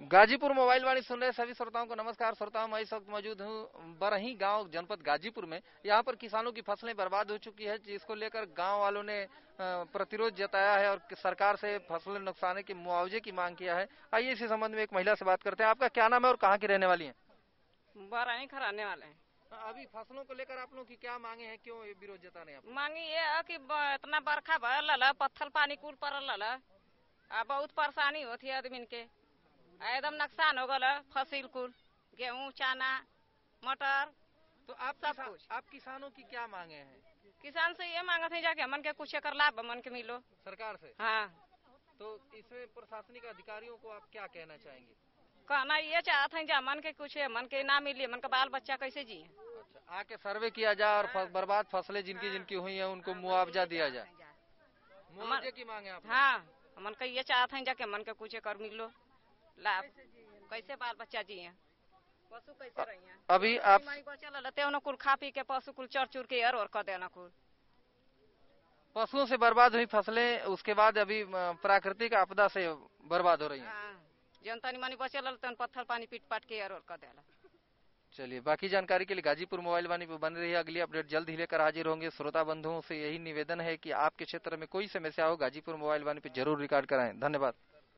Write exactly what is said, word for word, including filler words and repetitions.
Ghazipur mobile वाणी सुन रहे सभी श्रोताओं को नमस्कार। श्रोताओं, मैं इस वक्त मौजूद हूँ बरही गांव जनपद गाजीपुर में। यहाँ पर किसानों की फसलें बर्बाद हो चुकी है, जिसको लेकर गांव वालों ने प्रतिरोध जताया है और सरकार से फसल नुकसान के मुआवजे की मांग किया है। आइए इसी संबंध में एक महिला से बात करते हैं। आपका क्या नाम है और कहाँ की रहने वाली है? बरही खराने वाले हैं। अभी फसलों को लेकर आप लोगों की क्या मांगे हैं, क्यों ये विरोध जता रहे हैं? मांगी ये है कि इतना बरखा भरल, पत्थर पानी कुल पड़ल, बहुत परेशानी होती है आदमी के, एकदम नुकसान हो गल फसल कुल, गेहूँ चना मटर। तो आप सब कुछ आप किसानों की क्या मांगे हैं? किसान से ये मांगते हैं जाके मन के कुछ कर लाभ मन के मिलो सरकार से। हाँ, तो इसमें प्रशासनिक अधिकारियों को आप क्या कहना चाहेंगे? कहना ये चाहते हैं जा मन के कुछ है, मन के ना मिले, मन का बाल बच्चा कैसे जिए। अच्छा, आके सर्वे किया जाए और हाँ, बर्बाद फसलें जिनकी जिनकी हुई है उनको मुआवजा दिया जाए। मुआवजे की मांगे आप? हाँ, मन का ये चाहते हैं जाके मन के कुछ कर मिलो लाभ, कैसे बाल बच्चा जिए, पशु कैसे रही। अभी आप चल कुल खा पी के पशु कुल चर चुर के और कर देना कुल। पशुओं से बर्बाद हुई फसलें उसके बाद अभी प्राकृतिक आपदा से बर्बाद हो रही हैं। जन तनी मनी बचल तन पत्थर पानी पीट पाट के और कर देला। चलिए, बाकी जानकारी के लिए गाजीपुर मोबाइल वाणी पर बन रही है। अगली अपडेट जल्द ही लेकर हाजिर होंगे। श्रोता बंधुओं से यही निवेदन है कि आपके क्षेत्र में कोई समस्या हो गाजीपुर मोबाइल वाणी पे जरूर रिकॉर्ड कराएं। धन्यवाद।